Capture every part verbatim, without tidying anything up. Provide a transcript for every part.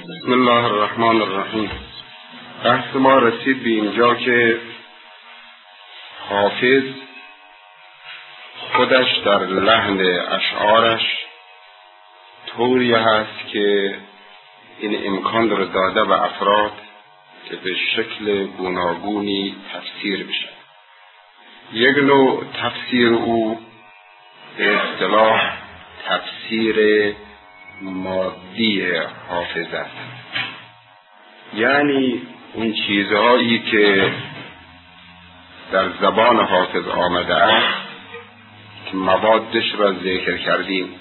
بسم الله الرحمن الرحیم. بحث ما رسید به اینجا که حافظ خودش در لحن اشعارش طوری هست که این امکان رو داده به افراد که به شکل گوناگونی تفسیر بشه. یک نوع تفسیر او به اصطلاح تفسیر مادی حافظ است، یعنی اون چیزهایی که در زبان حافظ آمده است که موادش را ذکر کردیم،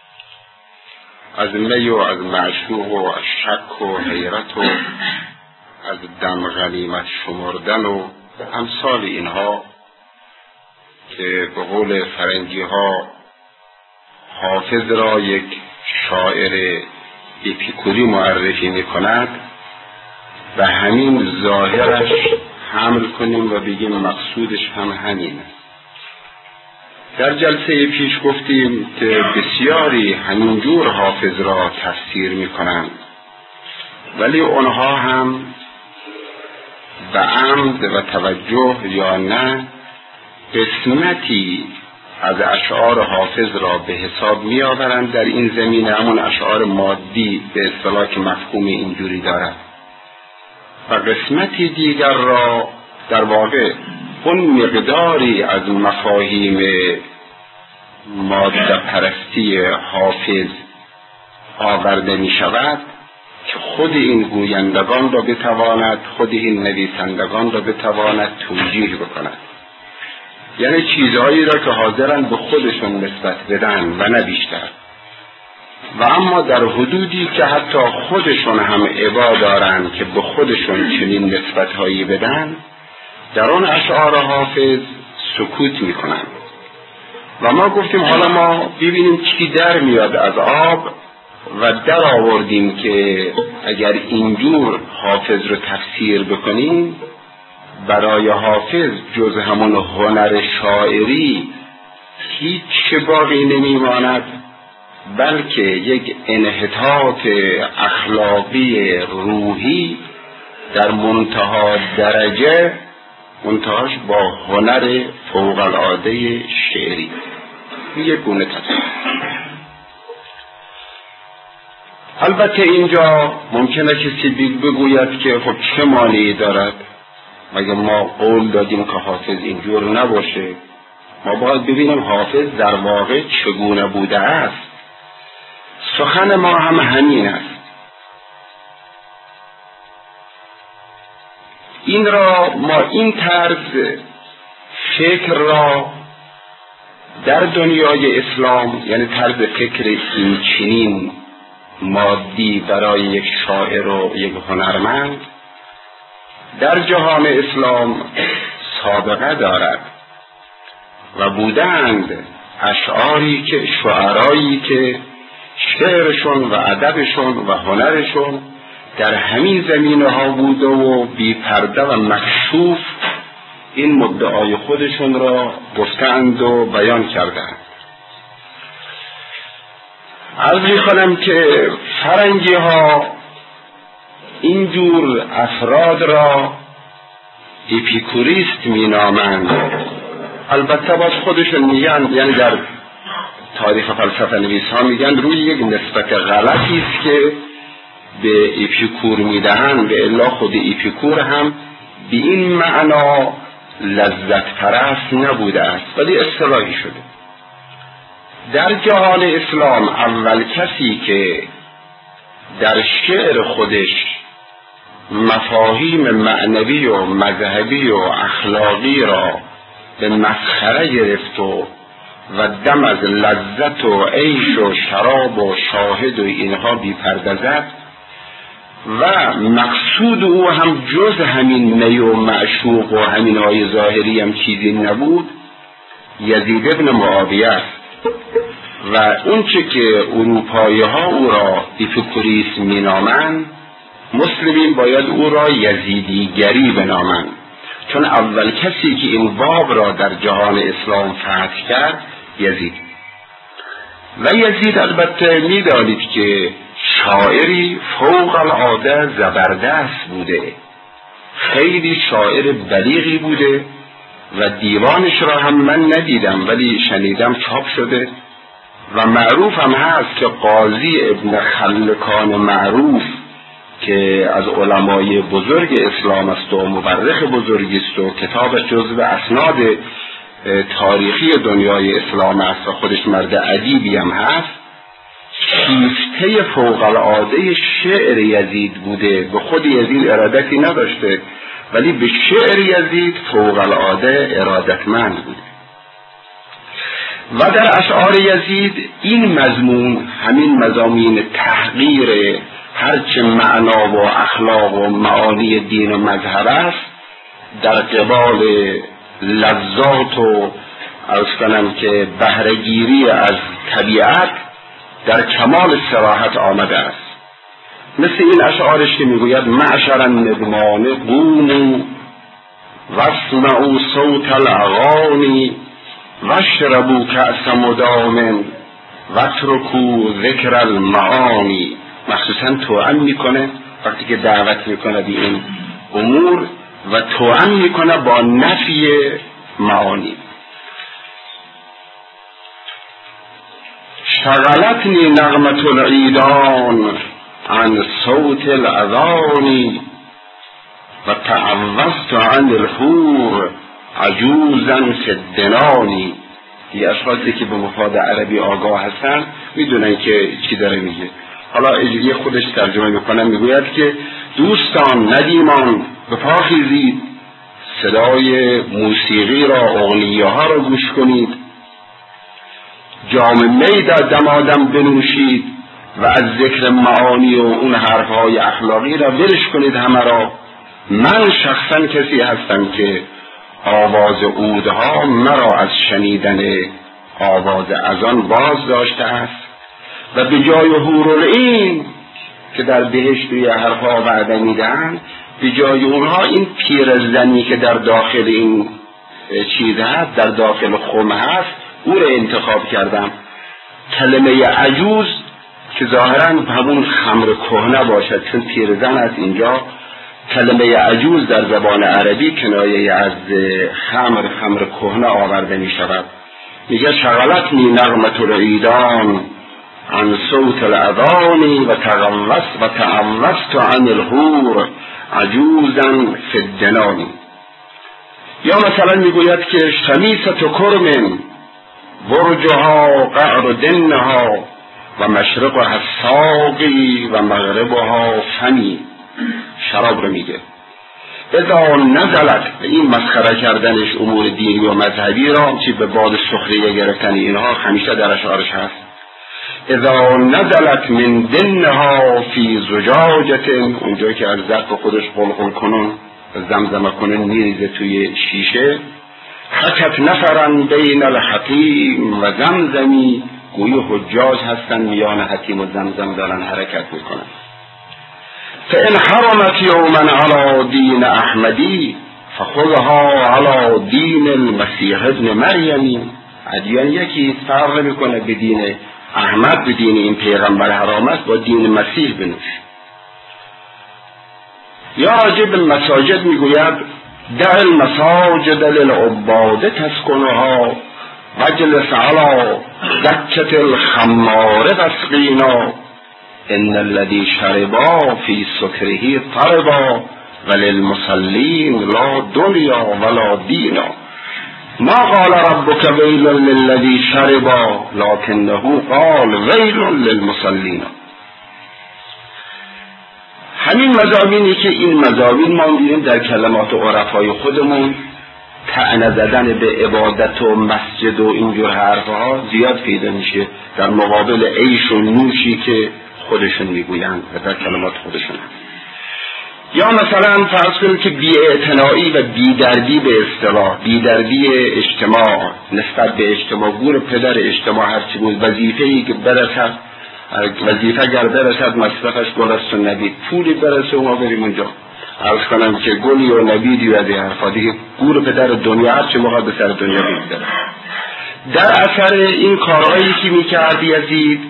از می و از معشوق و از شک و حیرت و از دم غنیمت شمردن و امثال اینها که به قول فرنگی ها حافظ را یک شاعر اپیکوری معرفی می کند، به همین ظاهرش حمل کنیم و بگیم مقصودش هم همین است. در جلسه پیش گفتیم که بسیاری همینجور حافظ را تفسیر می کنند، ولی آنها هم به عمد و توجه یا نه قسمتی از اشعار حافظ را به حساب می آورند در این زمینه، همون اشعار مادی به اصطلاح که مفهوم اینجوری دارد، و قسمتی دیگر را در واقع اون مقداری از مفاهیم ماده پرستی حافظ آورده می شود که خود این گویندگان را بتواند، خود این نویسندگان را بتواند توجیه بکند، یعنی چیزهایی را که حاضرند به خودشون نسبت بدن و نه بیشتر، و اما در حدودی که حتی خودشون هم ابا دارند که به خودشون چنین نسبتهایی بدن، در آن اشعار حافظ سکوت میکنند. و ما گفتیم حالا ما ببینیم چی در میاد از آب و در آوردیم که اگر اینجور حافظ رو تفسیر بکنیم، برای حافظ جز همون هنر شاعری هیچ باقی نمیماند، بلکه یک انحطاط اخلاقی روحی در منتها درجه، منتهاش با هنر فوق العاده شعری. یک گونه تفسیر. البته اینجا ممکنه کسی بگوید که خب چه مانعی دارد، مگه ما قول دادیم که حافظ اینجور نباشه؟ ما باید ببینیم حافظ در واقع چگونه بوده است. سخن ما هم همین است. این را ما این طرز فکر را در دنیای اسلام، یعنی طرز فکر این چنین مادی برای یک شاعر و یک هنرمند، در جهان اسلام سابقه دارد و بودند اشعاری که شعرایی که شعرشون و ادبشون و هنرشون در همین زمینه ها بوده و بی پرده و مکشوف این مدعای خودشون را گفتند و بیان کردند. عرض می‌کنم که فرنگی ها اینجور افراد را اپیکوریست می نامند. البته باز خودشون میگن، یعنی در تاریخ فلسفه نویس ها میگن روی یک نسبت غلطی است که به اپیکور میدهند، به الا خود اپیکور هم به این معنا لذت پرست نبوده است، ولی اصطلاحی شده. در جهان اسلام اول کسی که در شعر خودش مفاهیم معنوی و مذهبی و اخلاقی را به مسخره گرفت و و دم از لذت و عیش و شراب و شاهد و اینها بی پرده زد و مقصود او هم جز همین می و معشوق و همین های ظاهری هم چیزی نبود، یزید ابن معاویه است. و اون چه که اروپایی ها او را اپیکوریسم می نامند، مسلمین باید او را یزیدیگری بنامند، چون اول کسی که این باب را در جهان اسلام فتح کرد یزید. و یزید البته می دانید که شاعری فوق العاده زبردست بوده، خیلی شاعر بلیغی بوده و دیوانش را هم من ندیدم ولی شنیدم چاپ شده و معروف هم هست که قاضی ابن خلکان معروف که از علمای بزرگ اسلام است و مورخ بزرگی است و کتابش جزو اسناد تاریخی دنیای اسلام است و خودش مرد ادیبی هم هست، شیفته فوق العاده شعر یزید بوده. به خود یزید ارادتی نداشته ولی به شعر یزید فوق العاده ارادتمند بوده و در اشعار یزید این مضمون، همین مضامین تحقیر هرچه معنا و اخلاق و معانی دین و مذهب است، در قبال لذات و عرض کنم که بهره‌گیری از طبیعت در کمال صراحت آمده است. مثل این اشعارش که میگوید معشر الندمان قوموا واسمعوا صوت الاغانی واشربوا کأس مدام واترکوا ذکر المعانی. مخصوصا توأم میکنه وقتی که دعوت میکنه به این امور و توأم میکنه با نفی معانی. شغلتنی نغمة العیدان عن صوت الاذان و تعوضت عن الحور عجوزا فی الدنان. یه اشخاصی که به مفاد عربی آگاه هستن میدونن که چی داره میگه. حالا یه خودش ترجمه میکنن، میگوید که دوستان ندیمان به پا خیزید، صدای موسیقی را، اغنیه ها را گوش کنید، جام می در دمادم بنوشید و از ذکر معانی و اون حرفهای اخلاقی را ولش کنید همه را. من شخصا کسی هستم که آواز عودها مرا از شنیدن آواز اذان باز داشته است و به جای حورالعین که در بهشت توی حرفها وعده میدن، به جای اونها این پیرزنی که در داخل این چیز هست، در داخل خم هست، او را انتخاب کردم. کلمه عجوز که ظاهرا همون خمر کهنه باشد، چون پیرزن است اینجا. کلمه عجوز در زبان عربی کنایه از خمر خمر کهنه آورده می شود. میگه شغلتنی نغمة العیدان عن صوت الاذان و تغوست و تعوضت عن الحور عجوزا فی الدنان. یا مثلا میگوید که شمیسة کرم برجها قعر دنها و مشرقها الساقی و مغربها فمی. شراب رو میگه. اذا نزلت، این مسخره کردنش امور دینی و مذهبی را چی به باد سخریه گرفتن اینها همیشه در اشعارش هست. اذا نزلت من دنها فی زجاجت، اونجایی که از ظرف خودش قلقل کنون زمزمه کنون میریزه توی شیشه. حکت نفرن بین الحتیم و زمزمی، گوی حجاج هستن میان حتیم و زمزم دارن حرکت میکنن. فإن حرمت یوما علی دین احمدی فخذها علی دین المسیح ابن مریم. ادیان یکی، فرق میکنه به دین احمد، به دین این پیغمبر حرام است، با دین مسیح بنوش. یا راجب به مساجد میگوید دع المساجد للعباد تسکنها واجلس علی دکة الخمار واسقینا ان الذي شربا فی سکره طربا وللمصلین لا دنیا ولا دینا. ما قال ربك ویل للذی شربا لکنه قال ویل للمصلین. همین مضامینی که این مضامین ما می‌بینیم در کلمات عرفای خودمون، طعنه زدن به عبادت و مسجد و اینجور حرفها زیاد پیدا میشه در مقابل عیش و نوشی که خودشون میگویند و در کلمات خودشون. یا مثلا فرض کنیم که بی‌اعتنایی و بی‌دردی به اصطلاح، بی‌دردی اجتماع نسبت به اجتماع، گور پدر اجتماع هرچی بود، وظیفه‌ای که برسد، وظیفه گر برسد مصرفش گل است و نبید، پولی برسه و ما بریم اونجا. عرض کنم که گلی و نبیدی و دیگه حرفا دیگه، گور پدر دنیا هرچی موقع به سر دنیا بگذاره. در اثر این کارهایی که میکرد یزید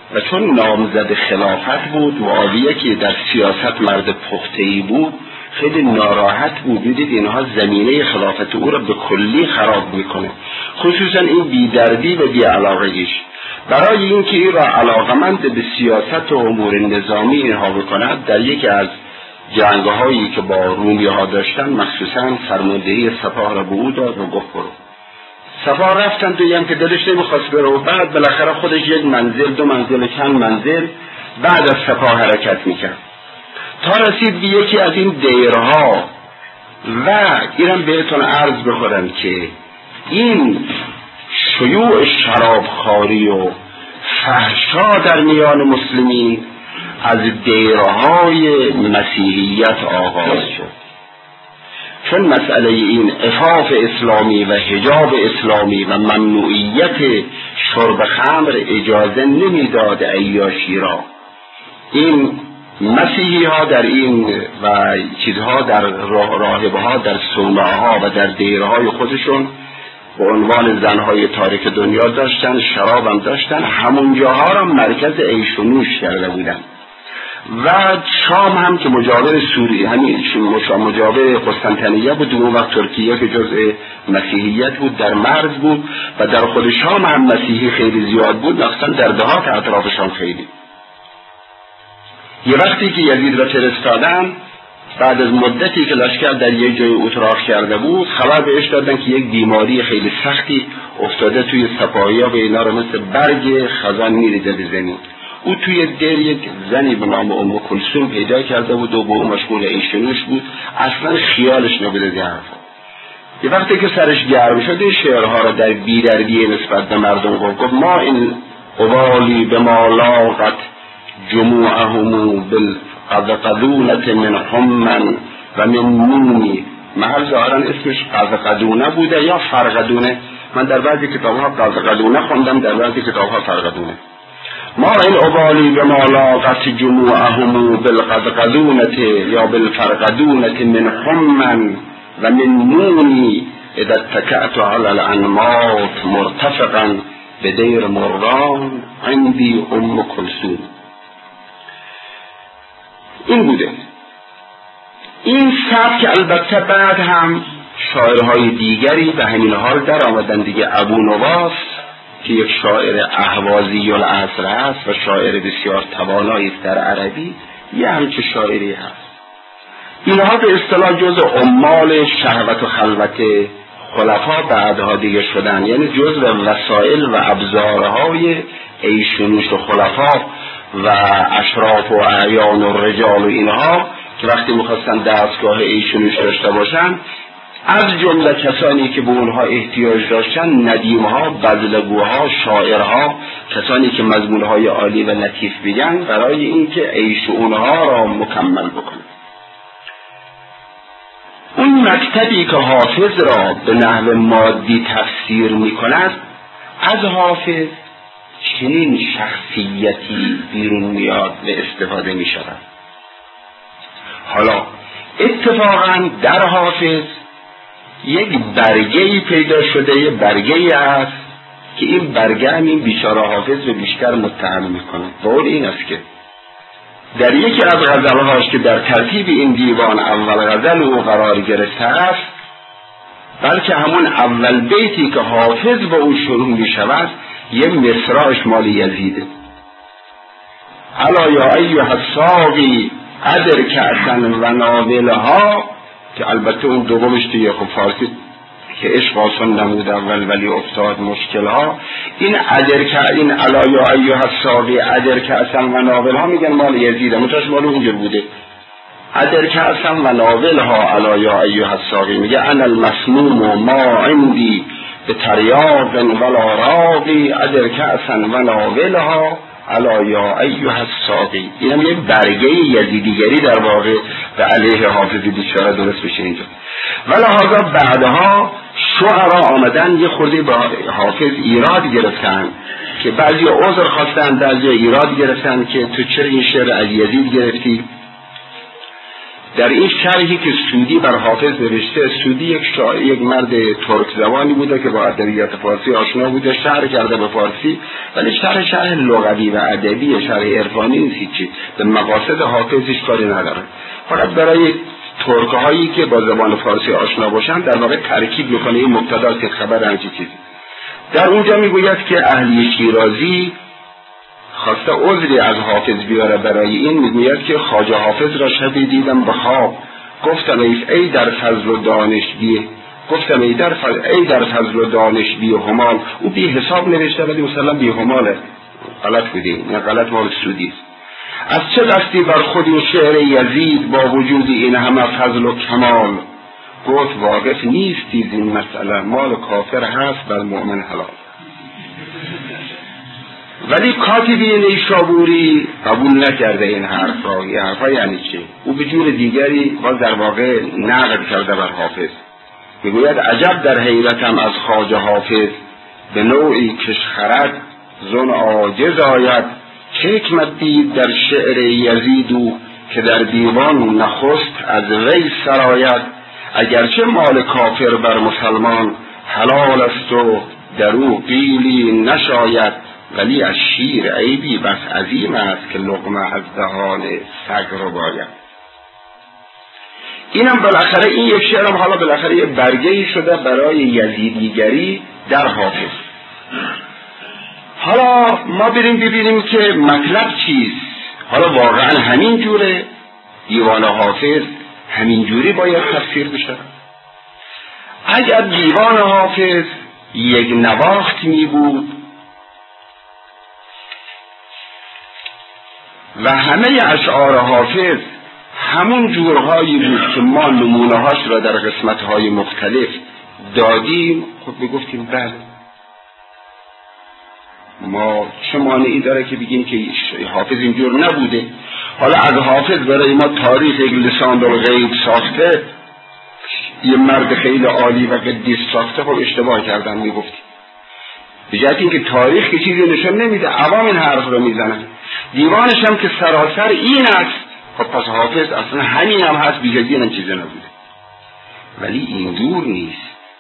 و چون نامزد خلافت بود، معاویه که در سیاست مرد پخته‌ای بود، خیلی ناراحت بود. دیدید اینها زمینه خلافت او را به کلی خراب میکنه، خصوصا این بیدردی و بیعلاقگیش. برای اینکه این را علاقمند به سیاست و امور نظامی اینها بکند، در یکی از جنگ‌هایی که با رومی‌ها داشتن مخصوصا فرماندهی سپاه را به او داد و گفت برو. سپاه رفتن دویم که دلش نمیخواست بره و بعد بالاخره خودش یک منزل دو منزل چند منزل بعد از سپاه حرکت میکرد تا رسید به یکی از این دیرها و اینم بهتون عرض بخورم که این شیوع شرابخواری و فحشا در میان مسلمین از دیرهای مسیحیت آغاز شد، چون مسئله این عفاف اسلامی و حجاب اسلامی و ممنوعیت شرب خمر اجازه نمیداد عیاشی را. این مسیحی ها در این و چیزها در راهبه ها در صومعه ها و در دیرهای خودشون به عنوان زنهای تاریک دنیا داشتن، شراب هم داشتن، همون جاها را مرکز عیش و نوش کرده بودن. و شام هم که مجاور سوریه، همین مجاور قسطنطنیه بود، اون وقت ترکیه که جزء مسیحیت بود در مرز بود و در خود شام هم مسیحی خیلی زیاد بود، مخصوصا در دهات اطراف شام خیلی. یه وقتی که یزید را فرستادن، بعد از مدتی که لشکر در یک جای اتراق کرده بود، خبر بهش دادن که یک بیماری خیلی سختی افتاده توی سپاهیا و اینا رو مثل برگ خزان میریزه به زمین. او توی دیر یک زنی به نام ام کلثوم پیدا کرده بود و با او مشغول عیش‌ونوش بود، اصلا خیالش نبوده این حرفا. یه وقتی که سرش گرم شد این شعرها را در بی‌دردی نسبت به مردم گفت: ما این قوالی به ما لاقت جموعهم بالقذقذونة من حمن و من نونی. محل ظاهرا اسمش قذقذونه بوده یا فرقدونه، من در بعضی کتاب‌ها قذقذونه خوندم، در بعضی کتاب‌ها فرقدونه. ما این ابالی به ما لاقت جموعهم بالقذقذونة یا بالفرقدونة من حمن و من نونی اذا اتکأت علی الانماط مرتفقا به دیر مران عندی ام کلثوم. این بوده این سبک. البته بعد هم شاعرهای دیگری به همین حال در آمدن دیگه. ابو نواس که یک شاعر اهوازی العصر هست و شاعر بسیار توانایی است در عربی، یه همچه شاعری هست. اینها به اصطلاح جزء عمال شهوت و خلوت خلفا بعدها دیگه شدن، یعنی جزء وسایل و ابزارهای عیش و نوش و خلفا و اشراف و اعیان و رجال و اینها که وقتی میخواستن دستگاه عیش و نوش داشته باشن، از جمله کسانی که به اونها احتیاج داشتن ندیمها، بذلگوها، شاعرها، کسانی که مضمونهای عالی و لطیف بگن برای اینکه عیش اونها را مکمل بکنن. اون مکتبی که حافظ را به نحو مادی تفسیر میکند، از حافظ چنین شخصیتی بیرون میاد و استفاده میشود. حالا اتفاقا در حافظ یک برگه‌ای پیدا شده، یک برگه‌ای است که این برگه هم این بیچاره حافظ رو بیشتر متهم میکنه و اون این است که در یکی از غزلهاش که در ترتیب این دیوان اول غزل او قرار گرفته است، بلکه همون اول بیتی که حافظ با او شروع میشود یه مصرعش مال یزیده: الا یا ایها الساقی ادر کأسا و ناولها، که البته اون دومش توی خب فارسی که عشق آسان نمود اول ولی افتاد مشکلها، این ادر که این الا یا ایها الساقی ادر کأسا و ناولها میگن مال یزیده، متاش مال اونجور بوده. ادر کأسا و ناولها الا یا ایها الساقی میگه انا المسموم ما عندی به تریاق ولا راقی ادر کأسا و ناولها الا یا ایها الساقی. اینم یه برگه یزیدیگری در واقع به علیه حافظ بیچاره درست بشه اینجا. ولهذا بعدها شعرا آمدن یه خورده به حافظ ایراد گرفتن که بعضی عذر خواستن، بعضی ایراد گرفتن که تو چرا این شعر از یزید گرفتی. در این شرحی که سودی بر حافظ نوشته، سودی یک شاعر، یک مرد ترک زبانی بوده که با ادبیات فارسی آشنا بوده، شرح کرده به فارسی، ولی شرح شرح لغوی و ادبی، شرح عرفانی نیست، چی به مقاصد حافظش کاری نداره، فقط برای ترک هایی که با زبان فارسی آشنا باشن در واقع ترکیب میکنه این مبتدا که خبر همچین چیزی. در اونجا میگوید که اهلی شیرازی خواسته عذری از حافظ بیاره برای این، میگوید که خواجه حافظ را شبی دیدم به خواب، گفتم ای در فضل و دانش بی گفتم ای در فضل, ای در فضل و دانش بی همال. او بی حساب نوشته ولی مثلا بی هماله، غلط بوده، این غلط مال سودی است. از چه دستی بر خود این شعر یزید با وجود این همه فضل و کمال؟ گفت واقف نیستید این مسئله، مال کافر هست بر مؤمن حلال. ولی کاتبی نیشابوری قبول نکرده این حرف را. این حرف یعنی چی؟ او به جور دیگری باز در واقع نقد کرده بر حافظ. میگوید عجب در حیرتم از خواجه حافظ، به نوعی کش خرد زن عاجز آید. چه حکمت دید در شعر یزیدو، که در دیوان نخست از وی سرایت. اگرچه مال کافر بر مسلمان حلال است و در او قیلی نشاید، ولی از شیر عیبی بس عظیم است که لقمه از دهان سگ رو باید. اینم بالاخره این یک شعرم حالا بالاخره یه برگه‌ای شده برای یزیدیگری در حافظ. حالا ما بریم ببینیم که مطلب چیست. حالا واقعا همین جوره دیوان حافظ همین جوری باید تفسیر بشه؟ اگر دیوان حافظ یک نواخت می بود و همه اشعار حافظ همون جورهایی بود که ما نمونه هاش را در قسمت های مختلف دادیم، خب بگفتیم بله، ما چه مانعی داره که بگیم که حافظ اینجور نبوده. حالا از حافظ برای ما تاریخ یک لسان الغیب ساخته، یه مرد خیلی عالی و قدیس ساخته، خب اشتباه کردن میگفتیم. به جهت اینکه تاریخ که چیزی نشون نمیده، عوام این حرف رو میزنن. دیوانش هم که سراسر این است، خب پس حافظ اصلا همین هم هست، بیجدی هم چیزی نبوده. ولی اینجور نیست،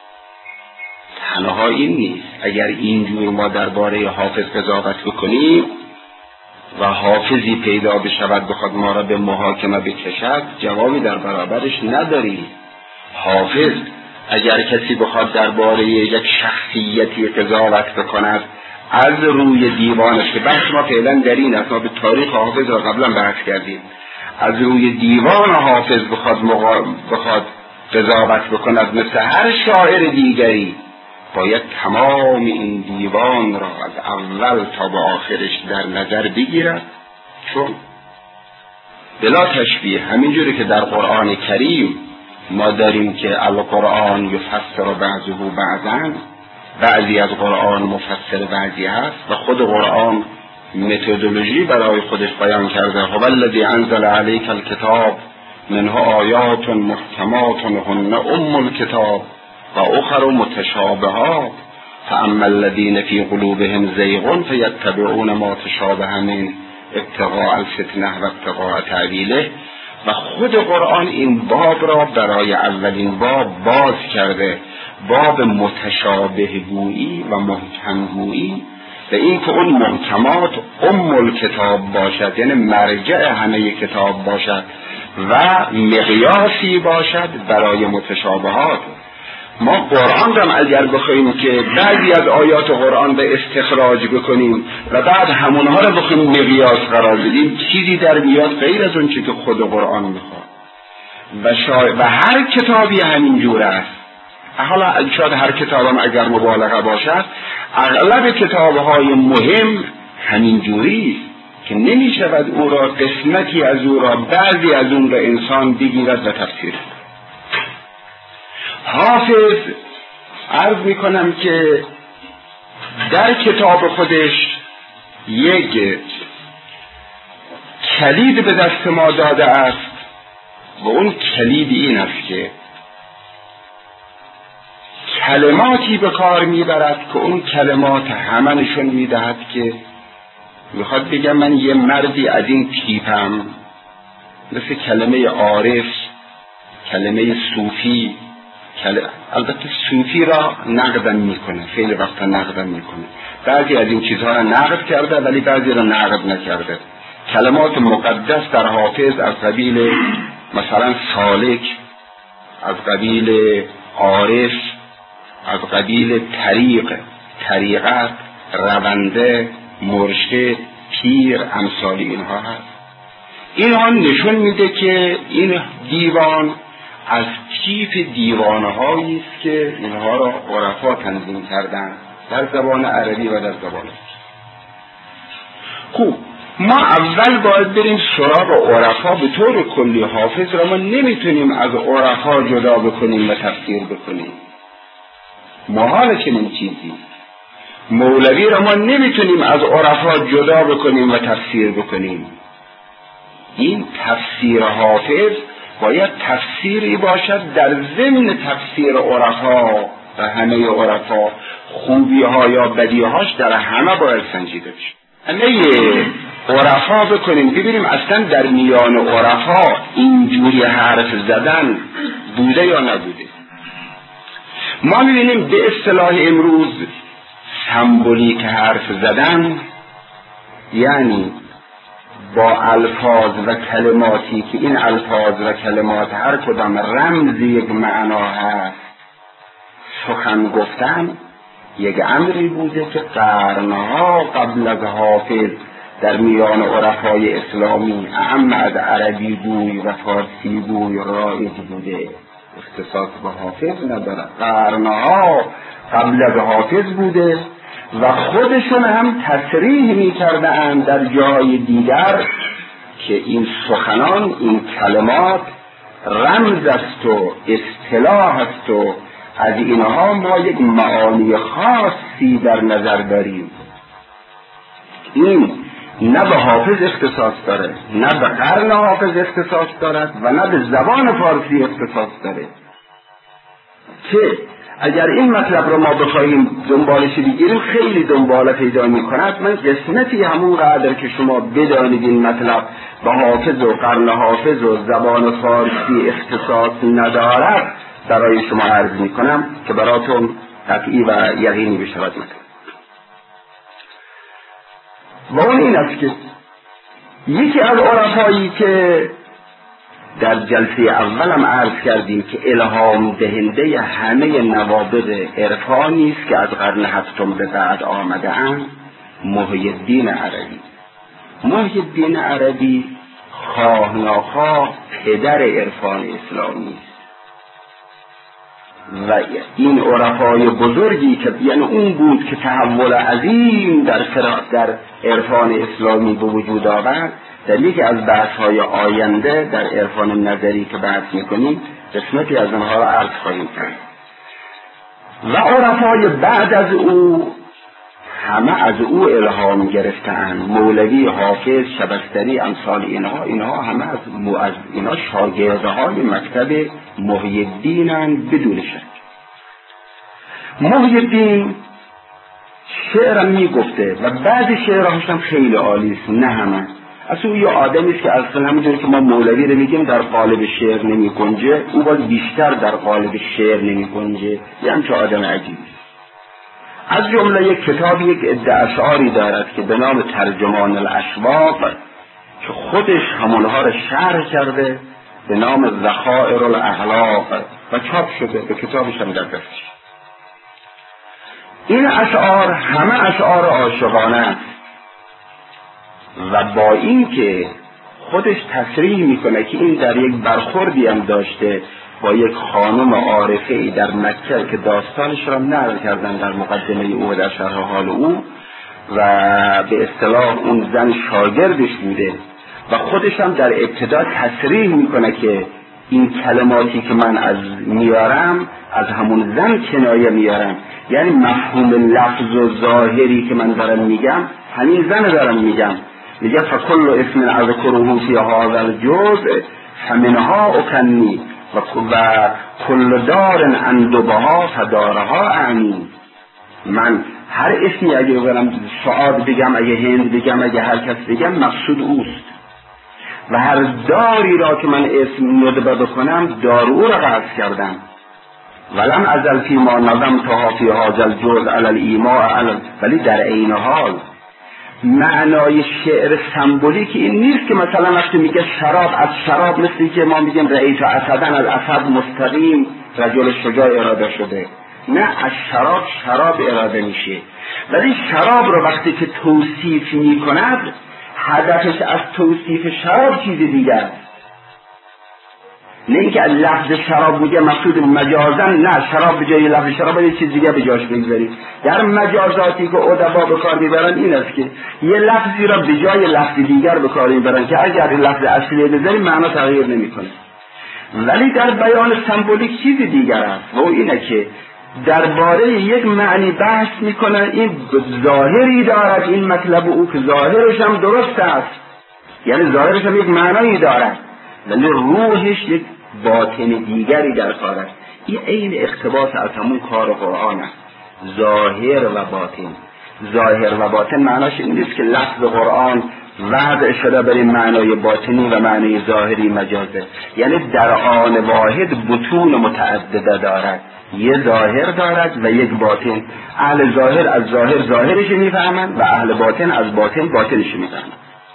تنها این نیست. اگر اینجور ما درباره حافظ قضاوت بکنیم و حافظی پیدا بشود بخواد ما را به محاکمه بکشد، جوابی در برابرش نداریم. حافظ اگر کسی بخواد درباره یک شخصیتی قضاوت بکند از روی دیوانش، که بحث ما فعلا در این است، ما به تاریخ حافظ را قبلا بحث کردیم، از روی دیوان حافظ بخواد مقا... بخواد قضاوت بکند مثل هر شاعر دیگری، باید تمام این دیوان را از اول تا به آخرش در نظر بگیرد. چون بلا تشبیه همینجوری که در قرآن کریم ما داریم که القرآن یفسر بعضه بعضا، بعضی از قرآن مفسر بعضی هست و خود قرآن متدولوژی برای خودش بیان کرده. هو الذی انزل علیک الکتاب منه آیات محکمات هن ام الکتاب و اخر متشابهات فاما الذین فی قلوبهم زیغ فیتبعون ما تشابه منه ابتغاء الفتنه و ابتغاء تأویله. و خود قرآن این باب را برای اولین باب باز کرده، باب متشابه گویی و محکم گویی، به این که اون محکمات ام الکتاب باشد، یعنی مرجع همه کتاب باشد و مقیاسی باشد برای متشابهات. ما قرآن را اگر بخوایم که بعضی از آیات قرآن به استخراج بکنیم و بعد همونها را بخوایم مقیاس قرار بدیم، چیزی در میاد غیر از اون چی که خود قرآن میخواد. و, شا... و هر کتابی همین جور است. حالا شاید هر کتابم اگر مبالغه باشد، اغلب کتابهای مهم همین جوری که نمی شود او را قسمتی از او را بعضی از اون را انسان بگیرد و تفسیر کند. حافظ عرض می کنم که در کتاب خودش یک کلید به دست ما داده است و اون کلید این است که کلماتی به کار میبرد که اون کلمات همه نشون میدهد که میخواد بگم من یه مردی از این تیپم، مثل کلمه عارف کلمه صوفی، البته صوفی را نقدم میکنه، خیلی وقتا نقدم میکنه، بعضی از این چیزها را نقد کرده ولی بعضی را نقد نکرده. کلمات مقدس در حافظ از قبیل مثلا سالک، از قبیل عارف، از قبیل طریق، طریقت، رونده، مرشد، پیر، امثال اینها هست. اینها نشون میده که این دیوان از تیپ دیوانهایی است که اینها را عرفا تنظیم کردن در زبان عربی و در زبان فارسی. خوب، ما اول باید بریم سراغ عرفا. به طور کلی حافظ را ما نمیتونیم از عرفا جدا بکنیم و تفسیر بکنیم، محال چنین چیزی. مولوی را ما نمیتونیم از عرفا جدا بکنیم و تفسیر بکنیم. این تفسیر حافظ باید تفسیری باشد در ضمن تفسیر عرفا و همه عرفا. خوبی ها یا بدی هاش در همه باید سنجیده بشه. همه عرفا بکنیم ببینیم اصلا در میان عرفا اینجوری حرف زدن بوده یا نبوده. ما میبینیم به اصطلاح امروز سمبولیک حرف زدن یعنی با الفاظ و کلماتی که این الفاظ و کلمات هر کدام رمز یک معنا هست سخن گفتن، یک امری بوده که قرنها قبل از حافظ در میان عرفای اسلامی اعم از عربی گوی و فارسی گوی رایج بوده. اختصاص به حافظ نداره، قرنها قبل از حافظ بوده و خودشون هم تصریح می کرده اند در جای دیگر که این سخنان، این کلمات رمز است و اصطلاح است و از اینها ما یک معانی خاصی در نظر داریم. این نه به حافظ اختصاص داره، نه به قرن حافظ اختصاص دارد و نه به زبان فارسی اختصاص داره. که اگر این مطلب رو ما بخواهیم دنبالش بگیریم خیلی دنباله پیدا می کند. من قسمتی همون قدر که شما بدانید این مطلب به حافظ و قرن حافظ و زبان فارسی اختصاص ندارد برای شما عرض می کنم که براتون قطعی و یقینی بشود مطلب. و اون این است که یکی از عرفایی که در جلسه اولم عرض کردیم که الهام دهنده همه نوابغ عرفانی است که از قرن هفتم به بعد آمده اند، محی الدین عربی. محی الدین عربی خواه ناخواه پدر عرفان اسلامی است و این عرفای بزرگی که یعنی اون بود که تحول عظیم در در عرفان اسلامی به وجود آورد، در یکی از بحث‌های آینده در عرفان نظری که بحث می‌کنیم قسمتی از اونها را عرض خواهیم کرد. و عرفای بعد از او همه از او الهام گرفتند. مولوی، حافظ، شبستری، امثال اینها اینها همه از از اینها شاگردهای مکتب محی الدینند بدون شک. محی الدین شعرم میگفته و بعضی شعرهاش هم خیلی عالی است، نه همه. اصلا او یه آدمی است که اصلا همونجوری که ما مولوی رو میگیم در قالب شعر نمی گنجه، او باز بیشتر در قالب شعر نمی گنجه. یه همچه آدم عجیبی. از جمله یک کتاب یک عده اشعاری دارد که به نام ترجمان الاشواق که خودش همونها رو شرح کرده به نام ذخائر الاخلاق و چاپ شده، به کتابش هم در دستش. این اشعار همه اشعار عاشقانه است و با این که خودش تصریح میکنه که این در یک برخوردی هم داشته با یک خانم عارفه‌ای در مکه که داستانش را نقل کردن در مقدمه او و در شرح حال او و به اصطلاح اون زن شاگردش بوده و خودش هم در ابتدا تصریح میکنه که این کلماتی که من از میارم از همون زن کنایه میارم، یعنی مفهوم لفظ و ظاهری که من دارم میگم همین زن دارم میگم. میگه فکل اسم اذکره فی هذا الجزء فمنها اکنی و کل دار اندبها فدارها اعنی. من هر اسمی اگه برم سعاد بگم، اگه هند بگم، اگه هر کس بگم مقصود اوست و هر داری را که من اسم ندبه بکنم دارو را قصد کردم. ولم ازل فی ما نظم تا فی هاجل جز علی الایماء علی، ولی در عین حال معنای شعر سمبولیک این نیست که مثلا وقتی میگه شراب از شراب، مثلی که ما میگیم رأیت اسدن از اسد مستقیم رجل شجاع اراده شده، نه، از شراب شراب اراده میشه. ولی شراب رو وقتی که توصیف میکند هدفش از توصیف شراب چیز دیگه است، نه اینکه لفظ شراب میگه مقصود مجازن، نه، شراب به جای لفظ شراب یه چیز دیگه به جاش بگذارید. در مجازاتی که ادبا به کار میبرن این است که یه لفظی را به جای لفظ دیگر به کار میبرن که اگر لفظ اصلی بذاریم معنا تغییر نمیکنه. ولی در بیان سمبولیک چیز دیگر است و اینه که درباره یک معنی بحث میکنن، این ظاهری دارد این مطلب او که ظاهرش هم درست است، یعنی ظاهرش هم یک معنایی دارد ولی روحش یک باطن دیگری در کار است. این عین اقتباس از همون کار قرآن است، ظاهر و باطن. ظاهر و باطن معناش این نیست که لفظ قرآن وضع شده برای معنای باطنی و معنای ظاهری مجازه، یعنی در آن واحد بطون متعدده دارد، یه ظاهر دارد و یک باطن. اهل ظاهر از ظاهر ظاهرش میفهمند و اهل باطن از باطن باطنش میفهمند.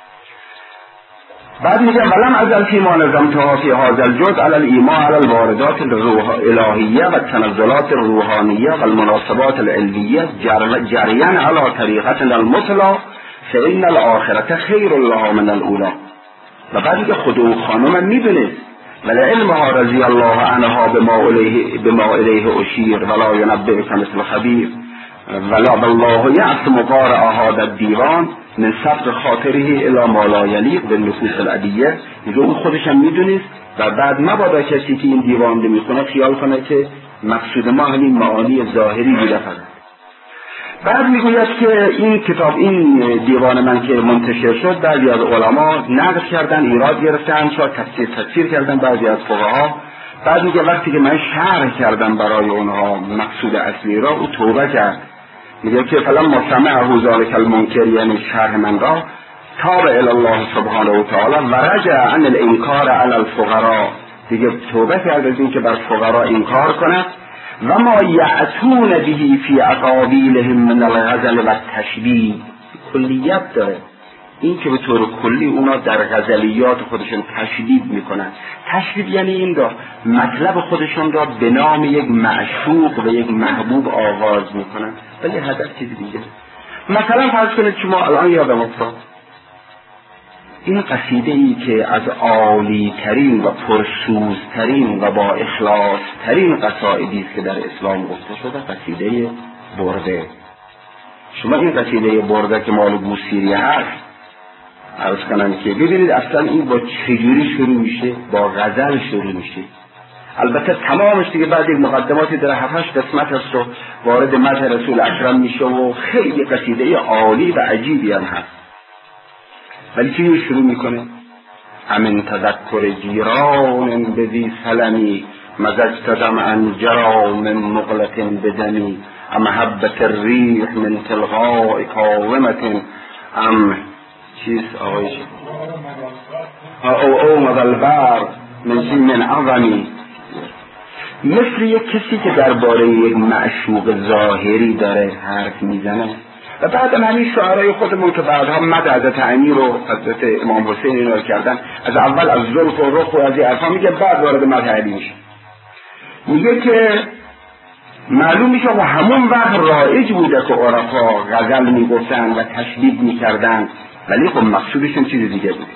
بعد میگه ولم ازل فی ما نظمتها فی هذا الجزء علی الایماء علی الواردات الالهیه و التنزلات الروحانیه و المناسبات العلویه جریا علی طریقتنا المثلی فان الاخرة خیر لها من الاولی. و بعد میگه خود اون خانم میدونه ولعلمها رضی الله عنها بما الیه بما الیه اشیر ولا ینبئک مثل خبیر ولا بالله یعصم قارئ هذا الدیوان من صبر خاطره الی ما لا یلیق بالنفوس العدیه. میگه اون خودش هم میدونست و بعد مبادا کسی که این دیوان رو میخونه خیال کنه که مقصود ما همین معانی ظاهری بوده فقط. بعد میگوید که این کتاب، این دیوان من که منتشر شد، بعضی از علما نقد کردن، ایراد گرفتن، شاید تفسیر تفسیر کردن بعضی از فقها. بعد میگه وقتی که من شرح کردم برای اونها مقصود اصلی را، او توبه کرد. میگه که فلما سمعه ذلک المنکر، یعنی شرح من را، تاب الی الله سبحانه و تعالی و رجع عن الانکار علی الفقراء، دیگه توبه کرد از این که بر فقرا انکار کند و ما یعتون به فی اقاویلهم من الغزل و التشبیه. کلیت داره این که به طور کلی اونا در غزلیات خودشون تشبیه میکنن. تشبیه یعنی این را مطلب خودشون را به نام یک معشوق و یک محبوب آغاز میکنن ولی هدف چیز دیگه. مثلا فرض کنید شما الان یادم افتاد این قصیده ای که از عالی ترین و پرسوز ترین و با اخلاص ترین قصائدی است که در اسلام گفته شده، قصیده برده. شما این قصیده برده که مال بوسیری هست عرض کنم که ببینید اصلا این با چجوری شروع میشه، با غزل شروع میشه. البته تمامش دیگه بعد یک مقدماتی در هفتش قسمت هست و وارد مدح رسول اکرم میشه و خیلی قصیده عالی و عجیبی هم هست. ولی چی شروع میکنه؟ امن تذکر جیران بذی سلمی مزجت دمعا جرا من مغلط بدمی ام حبت الریح من تلغاء کاومت ام چیز آقایش او او مدلبر من چی من عظمی. مثل یک کسی که درباره یک معشوق ظاهری داره حرف میزنه و بعد همین شعرهای خودمون که بعدها مد حضرت امیر و حضرت امام حسین اینا رو کردن، از اول از زلف و رخ و از این عرفان میگه، بعد وارد مد علی میشه. میگه که معلوم میشه و همون وقت رایج بوده که عرفا غزل میگفتن و تشبیه میکردن ولی خب مقصودشون چیز دیگه بوده.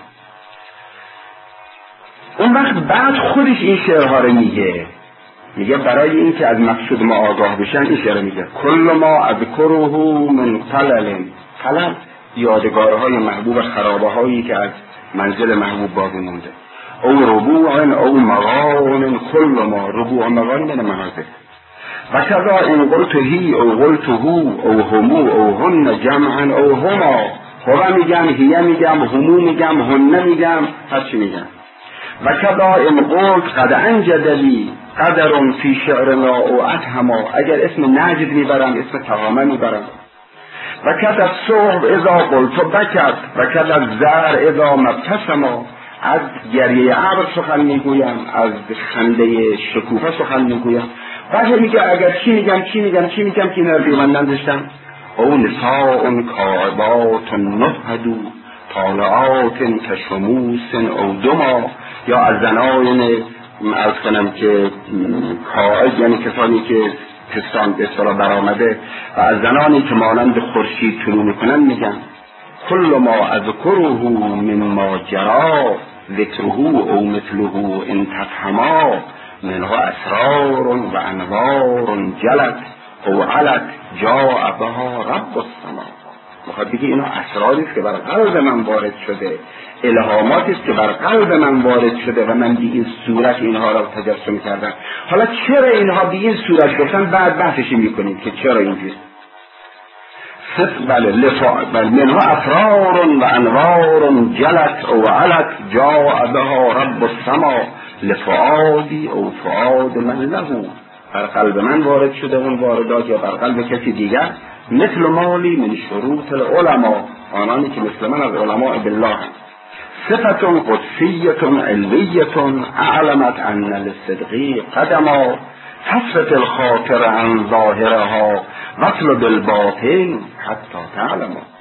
اون وقت بعد خودش این شعرها رو میگه، میگه برای این که از مقصود ما آگاه بشن این شعر میگه کل ما اذکره من قلل، قلل یادگارهای محبوب، خرابه هایی که از منزل محبوب باقی مونده، او ربوع او مغان، کل ما ربوع مغان من منازل و کذا این قلت هی او قلت هو او همو او هن جمعا او هما، هو میگم، هیه میگم، همو میگم، هنه میگم، هرچی میگم. و کذا این قلت قد انجدلی قدر فی شعرنا او اتهما، اگر اسم نجد میبرم اسم تهامه میبرم. و کذا صحب اذا قلت بکت و کذا زر اذا مبتسما، از گریه ابر سخن میگویم، از خنده شکوفه سخن میگویم. بعد میگه اگر چی میگم چی میگم چی میگم که اینا رو بیمندن داشتم. او نساء کائبات نهدو طالعات کشموس او دما، یا از زنان عرض کنم که کائب یعنی کسانی که پستان به اصطلاح برآمده و از زنانی که مانند خورشید طلوع میکنن میگن کل ما اذکره مما جرا ذکره او مثله ان تفهما منه اسرار و انوار جلت او علت جاء بها رب السما. میخواد بگه اینا اسراری است که بر قلب من وارد شده، الهاماتی است که بر قلب من وارد شده و من به این صورت اینها را تجسم کردم. حالا چرا اینها به این صورت گفتن بعد بحثش میکنیم که چرا اینجوری. بله لفاء بل منها اسرار و انوار جلت او علت جاء بها رب السما لفؤادی او فؤاد من له، بر قلب من وارد شده اون واردات یا بر قلب کسی دیگر. مثل مالی من شروط العلماء، آنانی که مثل من از علماء بالله. صفت قدسیت علویت اعلمت ان للصدقی قدما فصفت الخاطر عن ظاهرها واطلب الباطن حتی تعلم.